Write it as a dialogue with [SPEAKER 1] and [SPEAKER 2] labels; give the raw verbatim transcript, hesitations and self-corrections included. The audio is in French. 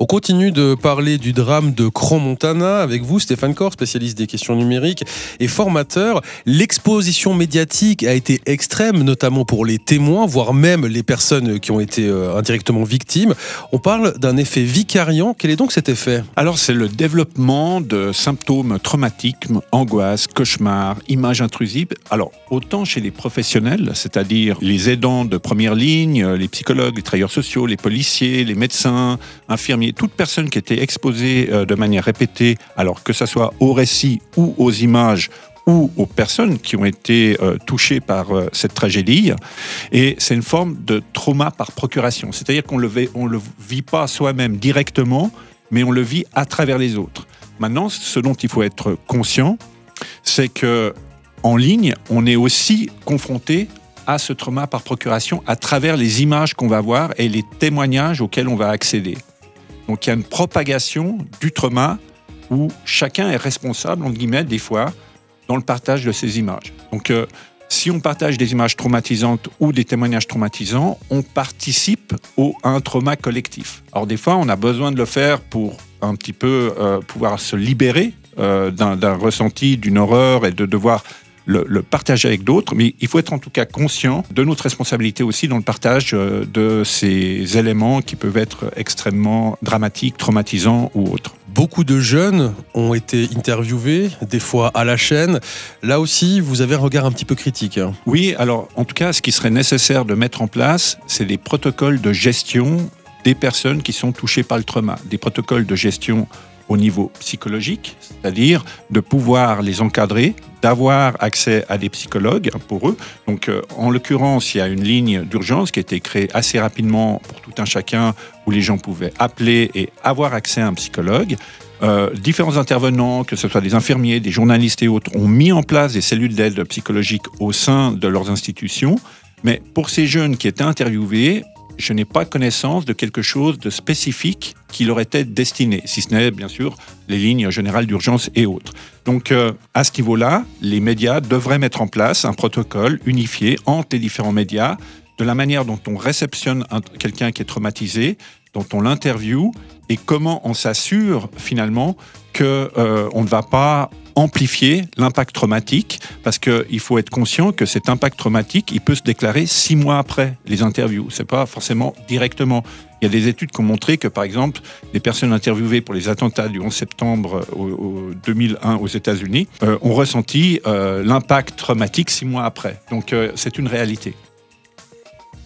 [SPEAKER 1] On continue de parler du drame de Crans-Montana avec vous, Stéphane Corr, spécialiste des questions numériques et formateur. L'exposition médiatique a été extrême, notamment pour les témoins, voire même les personnes qui ont été euh, indirectement victimes. On parle d'un effet vicariant. Quel est donc cet effet ?
[SPEAKER 2] Alors, c'est le développement de symptômes traumatiques, angoisse, cauchemars, images intrusives. Alors, autant chez les professionnels, c'est-à-dire les aidants de première ligne, les psychologues, les travailleurs sociaux, les policiers, les médecins, infirmiers, toute personne qui était exposée de manière répétée, alors que ce soit au récit ou aux images ou aux personnes qui ont été euh, touchées par euh, cette tragédie. Et c'est une forme de trauma par procuration. C'est-à-dire qu'on le vit, on le vit pas soi-même directement, mais on le vit à travers les autres. Maintenant, ce dont il faut être conscient, c'est que en ligne, on est aussi confronté à ce trauma par procuration à travers les images qu'on va voir et les témoignages auxquels on va accéder. Donc il y a une propagation du trauma où chacun est responsable, entre guillemets, des fois, dans le partage de ces images. Donc euh, si on partage des images traumatisantes ou des témoignages traumatisants, on participe au, à un trauma collectif. Alors des fois, on a besoin de le faire pour un petit peu euh, pouvoir se libérer euh, d'un, d'un ressenti, d'une horreur et de devoir Le, le partager avec d'autres, mais il faut être en tout cas conscient de notre responsabilité aussi dans le partage de ces éléments qui peuvent être extrêmement dramatiques, traumatisants ou autres.
[SPEAKER 1] Beaucoup de jeunes ont été interviewés, des fois à la chaîne. Là aussi, vous avez un regard un petit peu critique.
[SPEAKER 2] Oui, alors en tout cas, ce qui serait nécessaire de mettre en place, c'est des protocoles de gestion des personnes qui sont touchées par le trauma, des protocoles de gestion au niveau psychologique, c'est-à-dire de pouvoir les encadrer, d'avoir accès à des psychologues pour eux. Donc, euh, en l'occurrence, il y a une ligne d'urgence qui a été créée assez rapidement pour tout un chacun, où les gens pouvaient appeler et avoir accès à un psychologue. Euh, différents intervenants, que ce soit des infirmiers, des journalistes et autres, ont mis en place des cellules d'aide psychologique au sein de leurs institutions. Mais pour ces jeunes qui étaient interviewés, je n'ai pas connaissance de quelque chose de spécifique qui leur était destiné, si ce n'est bien sûr les lignes générales d'urgence et autres. Donc euh, à ce niveau-là, les médias devraient mettre en place un protocole unifié entre les différents médias de la manière dont on réceptionne un, quelqu'un qui est traumatisé, dont on l'interviewe et comment on s'assure finalement qu'on euh, ne va pas amplifier l'impact traumatique, parce qu'il faut être conscient que cet impact traumatique, il peut se déclarer six mois après les interviews. C'est pas forcément directement. Il y a des études qui ont montré que, par exemple, les personnes interviewées pour les attentats du onze septembre au, au deux mille un aux États-Unis euh, ont ressenti euh, l'impact traumatique six mois après. Donc, euh, c'est une réalité.